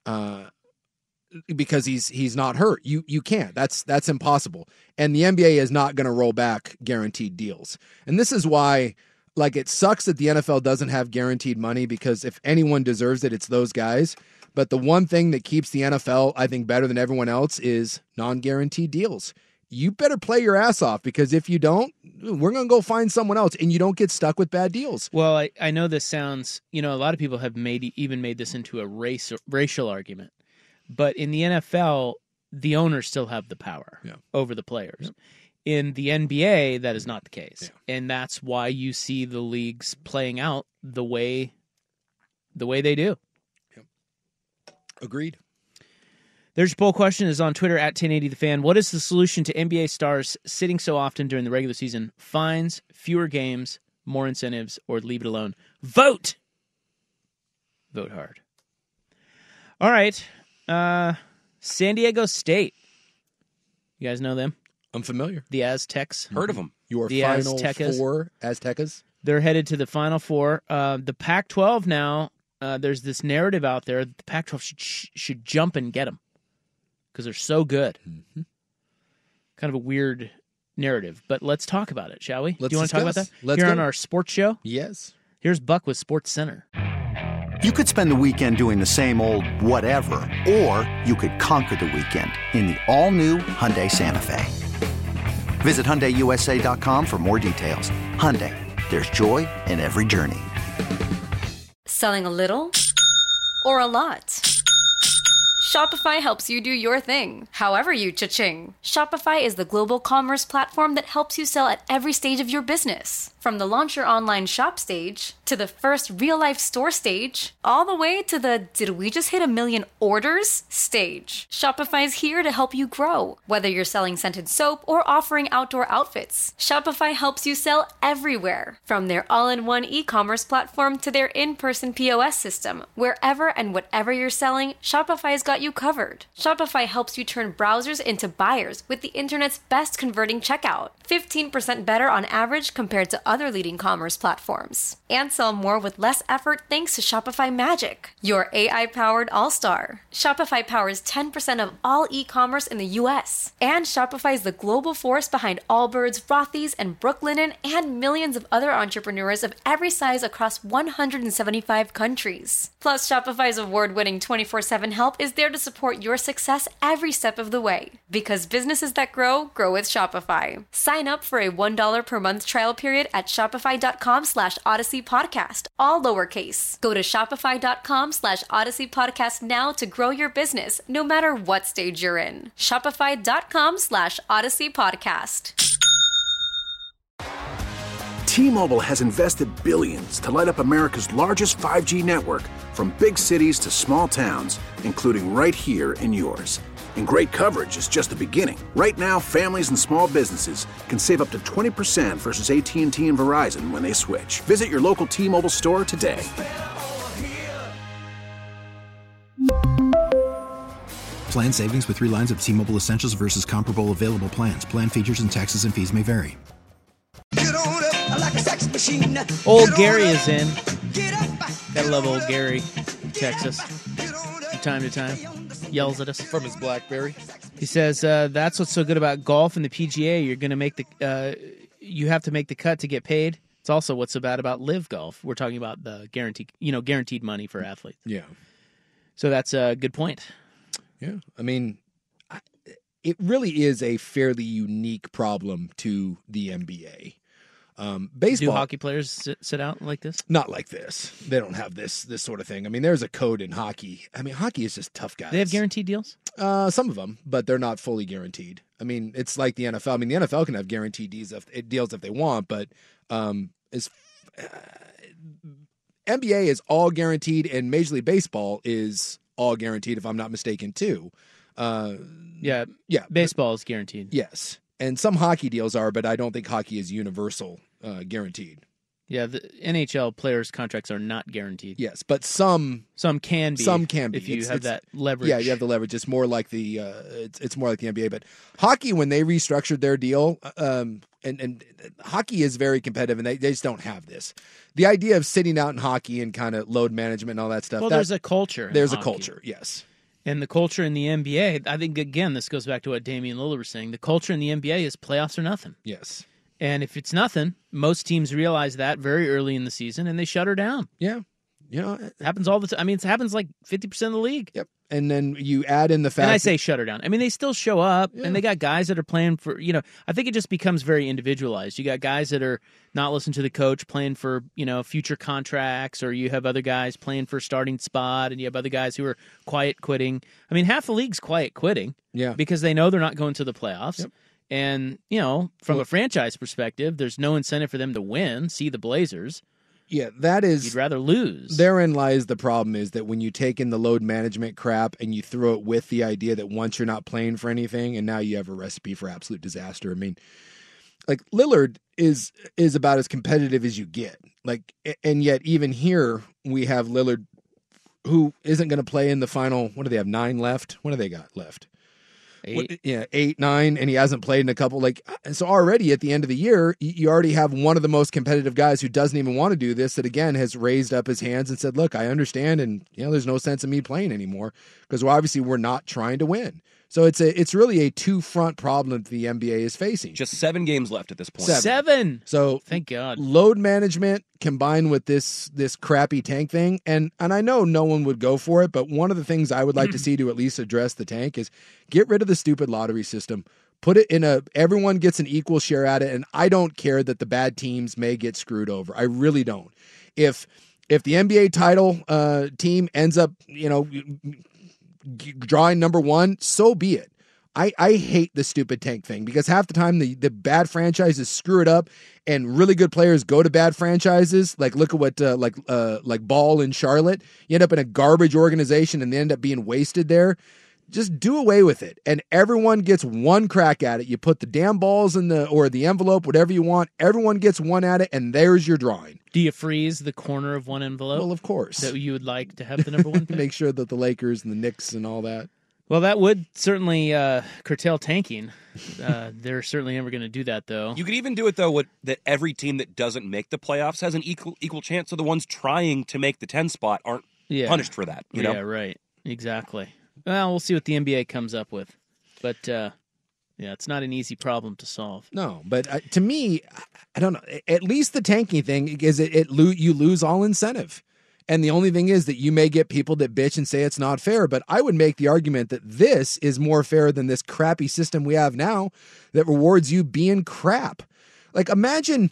because he's not hurt. You can't. That's impossible. And the NBA is not going to roll back guaranteed deals. And this is why, like, it sucks that the NFL doesn't have guaranteed money, because if anyone deserves it, it's those guys. But the one thing that keeps the NFL, I think, better than everyone else is non-guaranteed deals. You better play your ass off, because if you don't, we're going to go find someone else, and you don't get stuck with bad deals. Well, I know this sounds, a lot of people have made this into a racial argument. But in the NFL, the owners still have the power over the players. Yep. In the NBA, that is not the case. Yeah. And that's why you see the leagues playing out the way they do. Yep. Agreed. There's your poll question is on Twitter at 1080thefan. What is the solution to NBA stars sitting so often during the regular season? Fines, fewer games, more incentives, or leave it alone? Vote! Vote hard. All right. San Diego State. You guys know them? I'm familiar. The Aztecs. Heard of them. Your the Final Aztecas. Four Aztecas. They're headed to the Final Four. The Pac-12 now, there's this narrative out there that the Pac-12 should jump and get them because they're so good. Mm-hmm. Kind of a weird narrative, but let's talk about it, shall we? Do you want to talk about that? Let's Here go. On our sports show? Yes. Here's Buck with Sports Center. You could spend the weekend doing the same old whatever, or you could conquer the weekend in the all-new Hyundai Santa Fe. Visit HyundaiUSA.com for more details. Hyundai, there's joy in every journey. Selling a little or a lot? Shopify helps you do your thing, however you cha-ching. Shopify is the global commerce platform that helps you sell at every stage of your business. From the launch your online shop stage, to the first real-life store stage, all the way to the did we just hit 1 million orders stage. Shopify is here to help you grow. Whether you're selling scented soap or offering outdoor outfits, Shopify helps you sell everywhere. From their all-in-one e-commerce platform to their in-person POS system, wherever and whatever you're selling, Shopify's got you covered. Shopify helps you turn browsers into buyers with the internet's best converting checkout. 15% better on average compared to other leading commerce platforms. And sell more with less effort thanks to Shopify Magic, your AI-powered all-star. Shopify powers 10% of all e-commerce in the U.S. And Shopify is the global force behind Allbirds, Rothy's, and Brooklinen, and millions of other entrepreneurs of every size across 175 countries. Plus, Shopify's award-winning 24/7 help is there to support your success every step of the way. Because businesses that grow with Shopify. Sign up for a $1 per month trial period at shopify.com/Odyssey Podcast, all lowercase. Go to shopify.com/Odyssey Podcast now to grow your business, no matter what stage you're in. Shopify.com/Odyssey Podcast. T-Mobile has invested billions to light up America's largest 5G network, from big cities to small towns, including right here in yours. And great coverage is just the beginning. Right now, families and small businesses can save up to 20% versus AT&T and Verizon when they switch. Visit your local T-Mobile store today. Plan savings with 3 lines of T-Mobile Essentials versus comparable available plans. Plan features and taxes and fees may vary. Old Gary is in. Gotta love old Gary, Texas. From time to time, yells at us from his BlackBerry. He says, "That's what's so good about golf and the PGA. You're gonna make you have to make the cut to get paid. It's also what's so bad about Live Golf. We're talking about the guaranteed money for athletes. Yeah. So that's a good point. Yeah, I mean, it really is a fairly unique problem to the NBA. Baseball. Do hockey players sit out like this? Not like this. They don't have this sort of thing. I mean, there's a code in hockey. I mean, hockey is just tough guys. They have guaranteed deals? Some of them, but they're not fully guaranteed. I mean, it's like the NFL. I mean, the NFL can have guaranteed deals if they want, but NBA is all guaranteed, and Major League Baseball is all guaranteed, if I'm not mistaken, too. Yeah. Baseball is guaranteed. Yes. And some hockey deals are, but I don't think hockey is universal guaranteed. Yeah, the NHL players' contracts are not guaranteed. Yes, but some can be. Some can be if you have that leverage. Yeah, you have the leverage. It's more like the it's more like the NBA. But hockey, when they restructured their deal, and hockey is very competitive, and they just don't have this. The idea of sitting out in hockey and kind of load management and all that stuff. Well, there's a culture. There's a culture. Yes. And the culture in the NBA, I think, again, this goes back to what Damian Lillard was saying. The culture in the NBA is playoffs or nothing. Yes. And if it's nothing, most teams realize that very early in the season, and they shut her down. Yeah. You know, it happens all the time. I mean, it happens like 50% of the league. Yep. And then you add in the fact... And I say shut her down. I mean, they still show up, and they got guys that are playing for, I think it just becomes very individualized. You got guys that are not listening to the coach, playing for, future contracts, or you have other guys playing for a starting spot, and you have other guys who are quiet quitting. I mean, half the league's quiet quitting. Yeah. Because they know they're not going to the playoffs. Yep. And, from a franchise perspective, there's no incentive for them to win, see the Blazers. Yeah, that is... You'd rather lose. Therein lies the problem, is that when you take in the load management crap and you throw it with the idea that once you're not playing for anything, and now you have a recipe for absolute disaster. I mean, like, Lillard is about as competitive as you get. Like, and yet even here we have Lillard, who isn't going to play in the final... What do they have, 9 left? What do they got left? 8. 8, 9, and he hasn't played in a couple. And so already at the end of the year, you already have one of the most competitive guys who doesn't even want to do this, that again has raised up his hands and said, look, I understand, and there's no sense in me playing anymore, because we're not trying to win. So it's really a two-front problem that the NBA is facing. Just 7 games left at this point. 7. So thank God. Load management combined with this crappy tank thing, and I know no one would go for it, but one of the things I would like to see to at least address the tank is get rid of the stupid lottery system. Put it in everyone gets an equal share at it, and I don't care that the bad teams may get screwed over. I really don't. If the NBA title team ends up, drawing number 1, so be it. I hate the stupid tank thing, because half the time the bad franchises screw it up, and really good players go to bad franchises. Like, look at what like Ball in Charlotte. You end up in a garbage organization and they end up being wasted there. Just do away with it, and everyone gets one crack at it. You put the damn balls in the envelope, whatever you want. Everyone gets one at it, and there's your drawing. Do you freeze the corner of one envelope? Well, of course. That you would like to have the number 1 pick? Make sure that the Lakers and the Knicks and all that. Well, that would certainly curtail tanking. They're certainly never going to do that, though. You could even do it, though, that every team that doesn't make the playoffs has an equal chance, so the ones trying to make the 10 spot aren't punished for that. Yeah, right. Exactly. Well, we'll see what the NBA comes up with. But, it's not an easy problem to solve. No, but to me, I don't know. At least the tanking thing is you lose all incentive. And the only thing is that you may get people that bitch and say it's not fair, but I would make the argument that this is more fair than this crappy system we have now that rewards you being crap. Like, imagine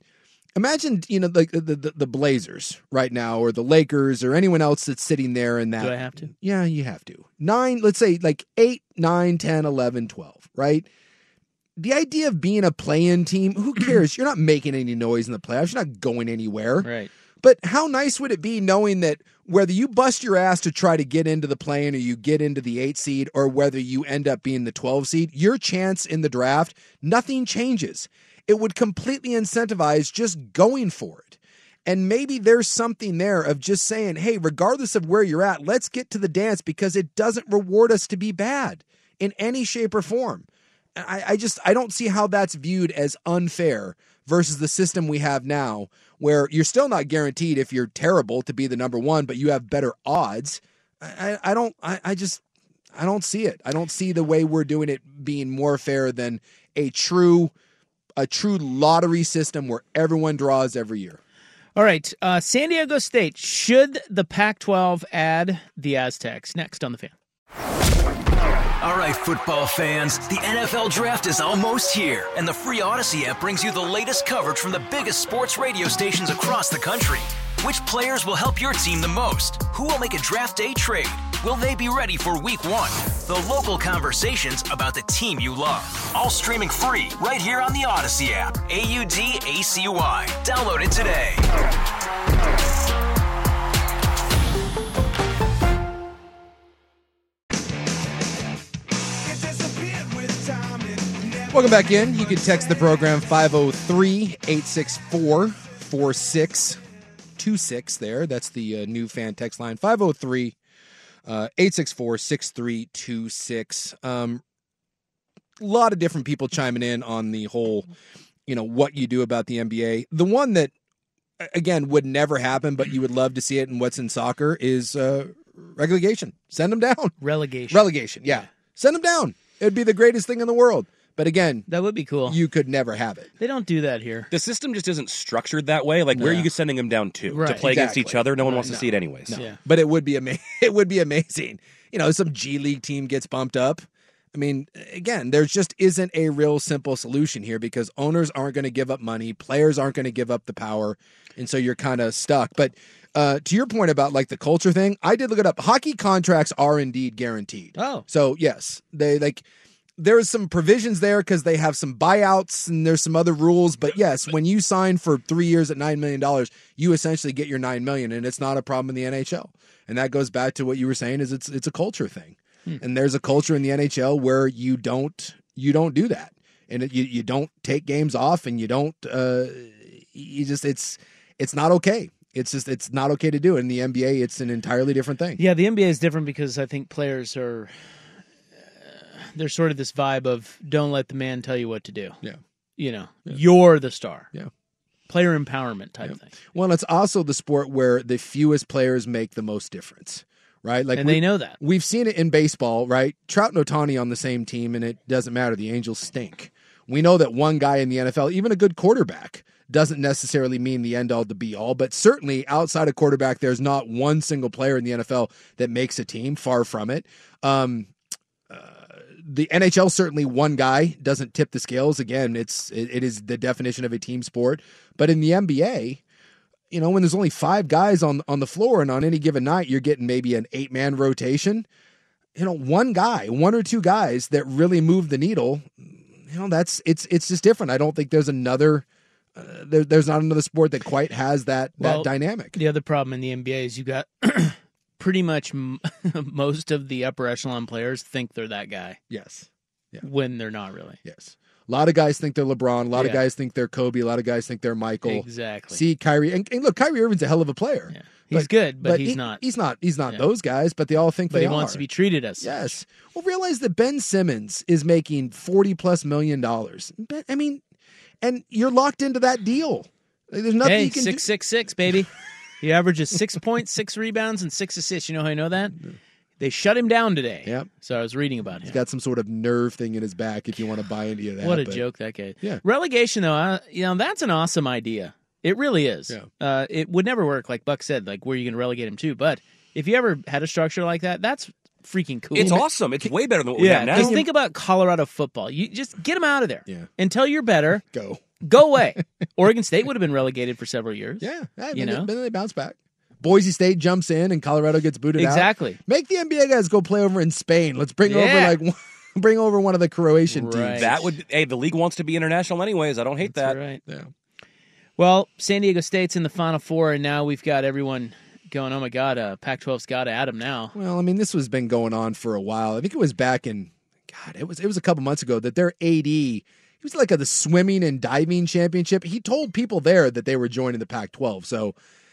like the Blazers right now, or the Lakers, or anyone else that's sitting there in that. Do I have to? Yeah, you have to. 9, let's say like 8, 9, 10, 11, 12, right? The idea of being a play-in team, who cares? You're not making any noise in the playoffs. You're not going anywhere. Right. But how nice would it be knowing that whether you bust your ass to try to get into the play-in, or you get into the 8 seed, or whether you end up being the 12 seed, your chance in the draft, nothing changes. It would completely incentivize just going for it. And maybe there's something there of just saying, hey, regardless of where you're at, let's get to the dance, because it doesn't reward us to be bad in any shape or form. I don't see how that's viewed as unfair versus the system we have now, where you're still not guaranteed, if you're terrible, to be the number 1, but you have better odds. I don't see it. I don't see the way we're doing it being more fair than a true lottery system where everyone draws every year. All right, San Diego State. Should the Pac-12 add the Aztecs? Next on The Fan. All right, football fans, the NFL Draft is almost here, and the free Odyssey app brings you the latest coverage from the biggest sports radio stations across the country. Which players will help your team the most? Who will make a draft day trade? Will they be ready for week one? The local conversations about the team you love. All streaming free right here on the Odyssey app. AUDACY. Download it today. Welcome back in. You can text the program 503-864-4626 there. That's the new fan text line, 503-864-6326. A lot of different people chiming in on the whole, what you do about the NBA. The one that, again, would never happen, but you would love to see it in what's in soccer is relegation. Send them down. Relegation, yeah. Send them down. It'd be the greatest thing in the world. But again, that would be cool. You could never have it. They don't do that here. The system just isn't structured that way. Like, where are you sending them down to? Right. To play against each other? No one wants to see it anyways. No. Yeah. But it would be it would be amazing. Some G League team gets bumped up. I mean, again, there just isn't a real simple solution here because owners aren't going to give up money, players aren't going to give up the power, and so you're kind of stuck. But to your point about like the culture thing, I did look it up. Hockey contracts are indeed guaranteed. Oh. So yes, there's some provisions there because they have some buyouts and there's some other rules. But yes, when you sign for 3 years at $9 million, you essentially get your $9 million, and it's not a problem in the NHL. And that goes back to what you were saying is it's a culture thing. And there's a culture in the NHL where you don't do that. And you don't take games off, and you don't it's not okay. It's not okay to do it. In the NBA, it's an entirely different thing. Yeah, the NBA is different because I think players are there's sort of this vibe of don't let the man tell you what to do. Yeah. You're the star. Yeah. Player empowerment type thing. Well, it's also the sport where the fewest players make the most difference, right? And they know that. We've seen it in baseball, right? Trout and Ohtani on the same team, and it doesn't matter. The Angels stink. We know that one guy in the NFL, even a good quarterback, doesn't necessarily mean the end all to be all, but certainly outside of quarterback, there's not one single player in the NFL that makes a team. Far from it. The NHL, certainly one guy doesn't tip the scales. Again, it is the definition of a team sport. But in the NBA, when there's only 5 guys on the floor and on any given night, you're getting maybe an 8-man rotation. One or two guys that really move the needle, it's just different. I don't think there's another, there's not another sport that quite has that dynamic. The other problem in the NBA is you got pretty much most of the upper echelon players think they're that guy. Yes. Yeah. When they're not really. Yes. A lot of guys think they're LeBron. A lot of guys think they're Kobe. A lot of guys think they're Michael. Exactly. See Kyrie. And look, Kyrie Irving's a hell of a player. Yeah. He's good, but he's not. He's not those guys, but they all think they are. But he wants to be treated as such. Yes. Well, realize that Ben Simmons is making $40+ million. I mean, and you're locked into that deal. There's nothing you can do. 666, baby. He averages 6 points, 6 rebounds, and 6 assists. You know how I know that? They shut him down today. Yep. So I was reading about him. He's got some sort of nerve thing in his back if you want to buy into that. What a joke that guy. Yeah. Relegation, though, that's an awesome idea. It really is. Yeah. It would never work, like Buck said, like where are you going to relegate him to? But if you ever had a structure like that, that's freaking cool. It's awesome. It's way better than what we have now. Because think about Colorado football. You just get them out of there. Yeah. Until you're better. Go away. Oregon State would have been relegated for several years. Yeah. Then they bounce back. Boise State jumps in and Colorado gets booted out. Exactly. Make the NBA guys go play over in Spain. Let's bring over one of the Croatian teams. That would. Hey, the league wants to be international anyways. I don't hate that. Right. Yeah. Well, San Diego State's in the Final Four, and now we've got everyone going, oh my God, Pac-12's got to add them now. Well, I mean, this has been going on for a while. I think it was back in, it was a couple months ago that their AD, he was like at the swimming and diving championship. He told people there that they were joining the Pac-12. So,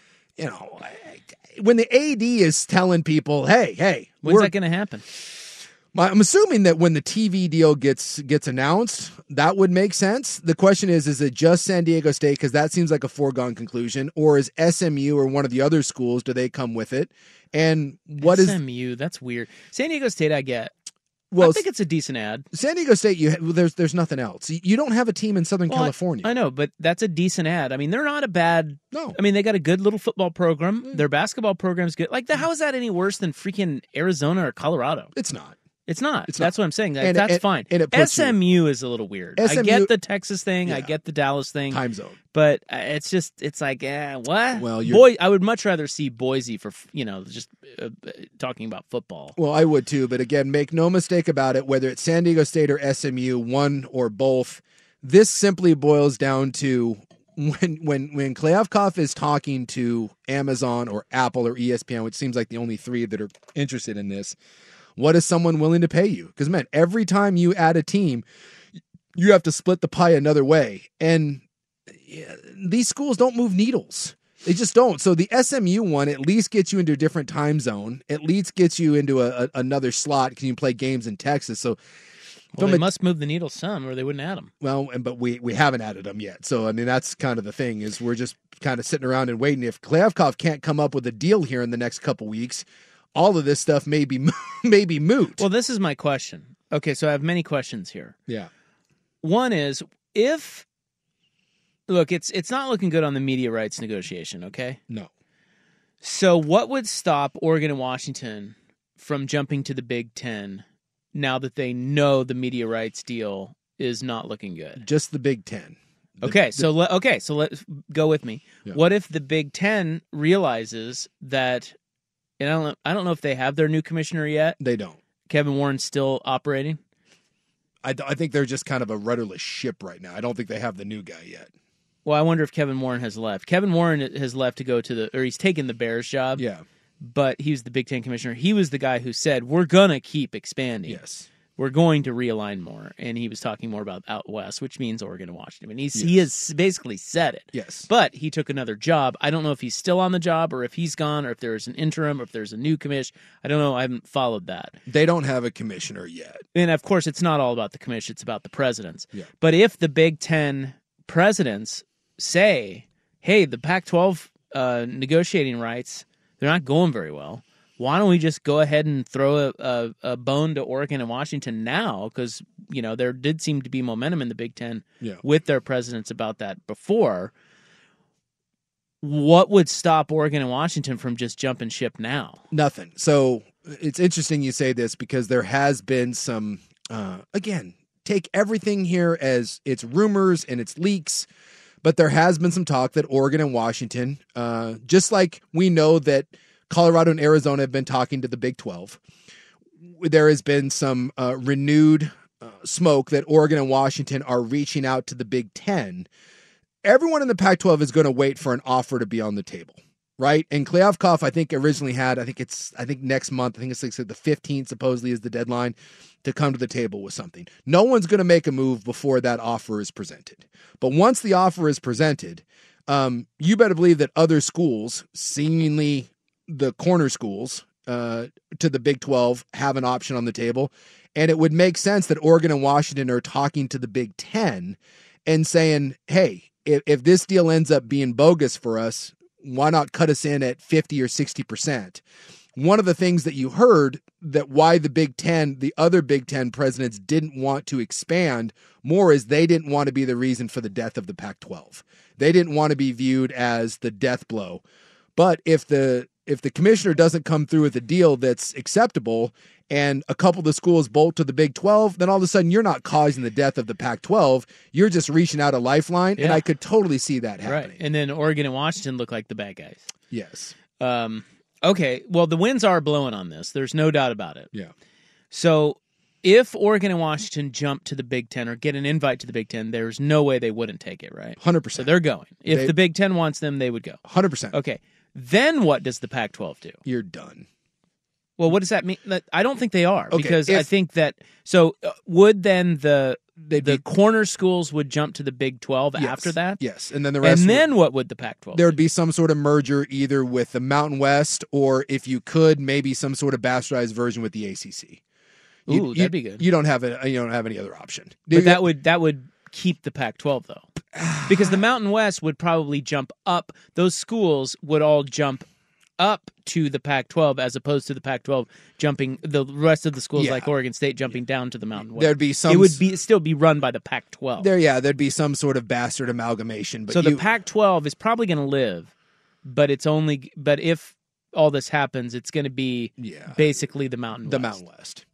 when the AD is telling people, hey, when's that going to happen? I'm assuming that when the TV deal gets announced, that would make sense. The question is it just San Diego State? Because that seems like a foregone conclusion. Or is SMU or one of the other schools, do they come with it? And what is SMU? That's weird. San Diego State, I get. Well, I think it's a decent ad. San Diego State, there's nothing else. You don't have a team in Southern California. I know, but that's a decent ad. I mean, they're not a bad. No. I mean, they got a good little football program. Their basketball program's good. How is that any worse than freaking Arizona or Colorado? It's not. It's not. It's That's not. what I'm saying. And- That's and- fine. and it puts SMU is a little weird. I SMU get the Texas thing. I Yeah. get the Dallas thing. Time zone. But it's like, what? Well, you're- I would much rather see Boise for, just talking about football. Well, I would too, but again, make no mistake about it, whether it's San Diego State or SMU, one or both, this simply boils down to when Kliavkoff is talking to Amazon or Apple or ESPN, which seems like the only three that are interested in this, what is someone willing to pay you? Because, man, every time you add a team, you have to split the pie another way. And these schools don't move needles. They just don't. So the SMU one at least gets you into a different time zone, at least gets you into another slot because you can play games in Texas. So they must move the needle some or they wouldn't add them. Well, but we haven't added them yet. So, I mean, that's kind of the thing is we're just kind of sitting around and waiting. If Kliavkoff can't come up with a deal here in the next couple weeks, all of this stuff may be moot. Well, this is my question. Okay, so I have many questions here. Yeah. One is, look, it's not looking good on the media rights negotiation, okay? No. So what would stop Oregon and Washington from jumping to the Big Ten now that they know the media rights deal is not looking good? Just the Big Ten. So let's go with me. Yeah. What if the Big Ten realizes that, and I don't know if they have their new commissioner yet. They don't. Kevin Warren's still operating? I think they're just kind of a rudderless ship right now. I don't think they have the new guy yet. Well, I wonder if Kevin Warren has left. Kevin Warren has left to go to he's taken the Bears job. Yeah. But he was the Big Ten commissioner. He was the guy who said, we're going to keep expanding. Yes. We're going to realign more. And he was talking more about out west, which means Oregon and Washington. And he has basically said it. Yes. But he took another job. I don't know if he's still on the job or if he's gone or if there's an interim or if there's a new commission. I don't know. I haven't followed that. They don't have a commissioner yet. And, of course, it's not all about the commission. It's about the presidents. Yeah. But if the Big Ten presidents say, hey, the Pac-12 negotiating rights, they're not going very well. Why don't we just go ahead and throw a bone to Oregon and Washington now? Because, there did seem to be momentum in the Big Ten with their presidents about that before. What would stop Oregon and Washington from just jumping ship now? Nothing. So it's interesting you say this because there has been some, again, take everything here as it's rumors and it's leaks, but there has been some talk that Oregon and Washington, just like we know that Colorado and Arizona have been talking to the Big 12. There has been some renewed smoke that Oregon and Washington are reaching out to the Big 10. Everyone in the Pac-12 is going to wait for an offer to be on the table, right? And Kliavkoff, I think, originally had, I think next month, I think it's like the 15th supposedly is the deadline to come to the table with something. No one's going to make a move before that offer is presented. But once the offer is presented, you better believe that other schools, seemingly the corner schools to the Big 12, have an option on the table. And it would make sense that Oregon and Washington are talking to the Big 10 and saying, hey, if this deal ends up being bogus for us, why not cut us in at 50 or 60%? One of the things that you heard that why the Big 10, the other Big 10 presidents didn't want to expand more is they didn't want to be the reason for the death of the Pac-12. They didn't want to be viewed as the death blow. But if the commissioner doesn't come through with a deal that's acceptable and a couple of the schools bolt to the Big 12, then all of a sudden you're not causing the death of the Pac-12. You're just reaching out a lifeline, and I could totally see that happening. Right. And then Oregon and Washington look like the bad guys. Yes. Okay, well, the winds are blowing on this. There's no doubt about it. Yeah. So if Oregon and Washington jump to the Big Ten or get an invite to the Big Ten, there's no way they wouldn't take it, right? 100%. So they're going. If the Big Ten wants them, they would go. 100%. Okay. Then what does the Pac-12 do? You're done. Well, what does that mean? I don't think they are, Okay, because I think that would then the corner schools would jump to the Big 12 after that? Yes, and then the rest. And then what would the Pac-12 There would be some sort of merger either with the Mountain West or, if you could, maybe some sort of bastardized version with the ACC. Ooh, that'd be good. You don't have any other option. But that would keep the Pac-12 though, because the Mountain West would probably jump up. Those schools would all jump up to the Pac-12 as opposed to the Pac-12 jumping the rest of the schools like Oregon State jumping down to the Mountain West. There'd be some. It would still be run by the Pac-12. There'd be some sort of bastard amalgamation. But so the Pac-12 is probably going to live, but if all this happens, it's going to be basically the Mountain West. The Mountain West, yeah.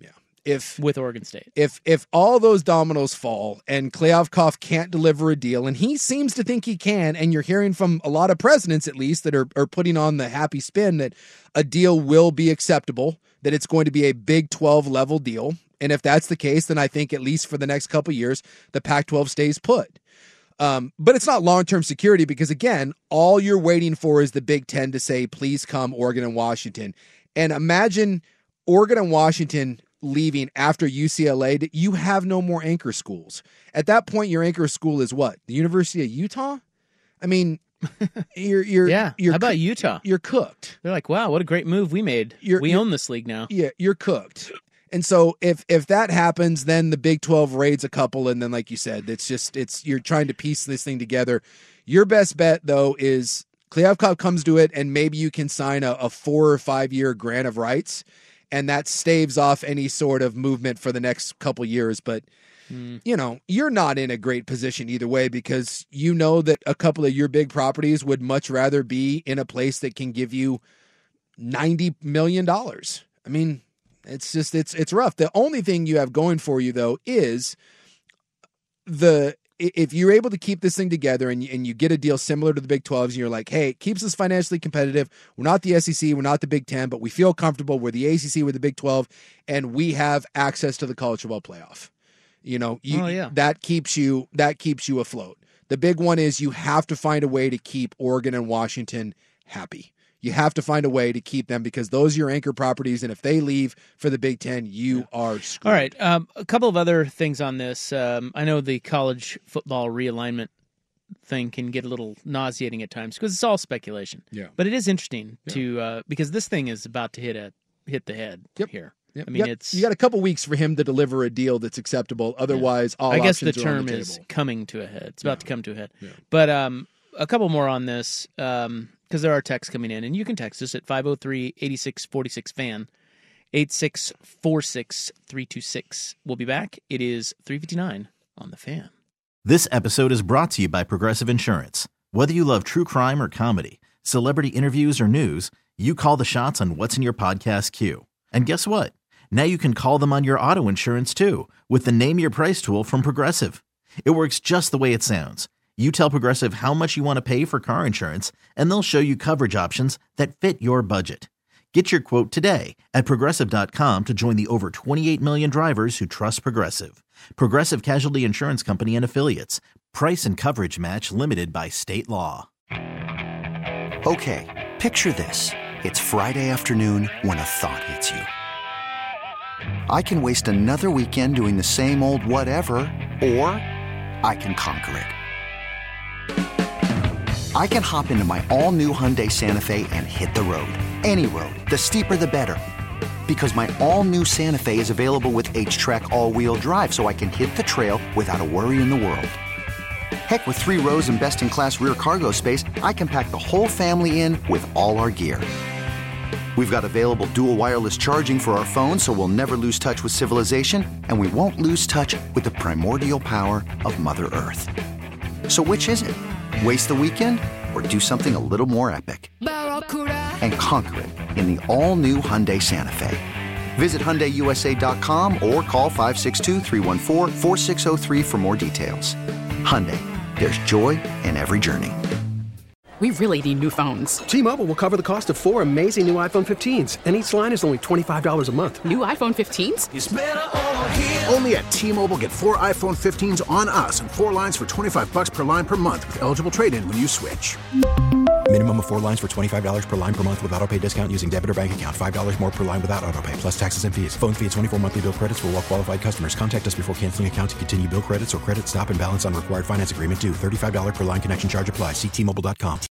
with Oregon State. If all those dominoes fall and Kliavkoff can't deliver a deal, and he seems to think he can, and you're hearing from a lot of presidents at least that are putting on the happy spin that a deal will be acceptable, that it's going to be a Big 12 level deal. And if that's the case, then I think at least for the next couple of years, the Pac-12 stays put. But it's not long-term security because, again, all you're waiting for is the Big Ten to say, please come, Oregon and Washington. And imagine Oregon and Washington leaving after UCLA. You have no more anchor schools. At that point, your anchor school is what? The University of Utah? I mean, you're how about Utah? You're cooked. They're like, wow, what a great move we made. We own this league now. Yeah, you're cooked. And so if that happens, then the Big 12 raids a couple, and then like you said, you're trying to piece this thing together. Your best bet though is Kliavkoff comes to it, and maybe you can sign a 4 or 5 year grant of rights, and that staves off any sort of movement for the next couple years. But you're not in a great position either way, because you know that a couple of your big properties would much rather be in a place that can give you $90 million. I mean, it's rough. The only thing you have going for you though is if you're able to keep this thing together and you get a deal similar to the Big 12s, and you're like, hey, it keeps us financially competitive. We're not the SEC, we're not the Big 10, but we feel comfortable. We're the ACC, we're the Big 12, and we have access to the college football playoff. That keeps you afloat. The big one is you have to find a way to keep Oregon and Washington happy. You have to find a way to keep them, because those are your anchor properties, and if they leave for the Big Ten, you are screwed. All right, a couple of other things on this. I know the college football realignment thing can get a little nauseating at times because it's all speculation. Yeah. But it is interesting to because this thing is about to hit the head here. Yep. I mean, you got a couple weeks for him to deliver a deal that's acceptable. Otherwise, all I guess the options are on term the is table. coming to a head. It's about to come to a head. Yeah. But a couple more on this. Because there are texts coming in, and you can text us at 503-8646-FAN, 8646-326. We'll be back. It is 3:59 on The Fan. This episode is brought to you by Progressive Insurance. Whether you love true crime or comedy, celebrity interviews or news, you call the shots on what's in your podcast queue. And guess what? Now you can call them on your auto insurance too, with the Name Your Price tool from Progressive. It works just the way it sounds. You tell Progressive how much you want to pay for car insurance, and they'll show you coverage options that fit your budget. Get your quote today at Progressive.com to join the over 28 million drivers who trust Progressive. Progressive Casualty Insurance Company and Affiliates. Price and coverage match limited by state law. Okay, picture this. It's Friday afternoon when a thought hits you. I can waste another weekend doing the same old whatever, or I can conquer it. I can hop into my all-new Hyundai Santa Fe and hit the road. Any road. The steeper, the better. Because my all-new Santa Fe is available with H-Track all-wheel drive, so I can hit the trail without a worry in the world. Heck, with 3 rows and best-in-class rear cargo space, I can pack the whole family in with all our gear. We've got available dual wireless charging for our phones, so we'll never lose touch with civilization, and we won't lose touch with the primordial power of Mother Earth. So which is it? Waste the weekend or do something a little more epic? And conquer it in the all-new Hyundai Santa Fe. Visit HyundaiUSA.com or call 562-314-4603 for more details. Hyundai, there's joy in every journey. We really need new phones. T-Mobile will cover the cost of 4 amazing new iPhone 15s, and each line is only $25 a month. New iPhone 15s? It's better over here. Only at T-Mobile, get 4 iPhone 15s on us and 4 lines for $25 per line per month with eligible trade-in when you switch. Minimum of 4 lines for $25 per line per month with autopay discount using debit or bank account. $5 more per line without autopay, plus taxes and fees. Phone fee at 24 monthly bill credits for well-qualified customers. Contact us before canceling account to continue bill credits or credit stop and balance on required finance agreement due. $35 per line connection charge applies. See T-Mobile.com.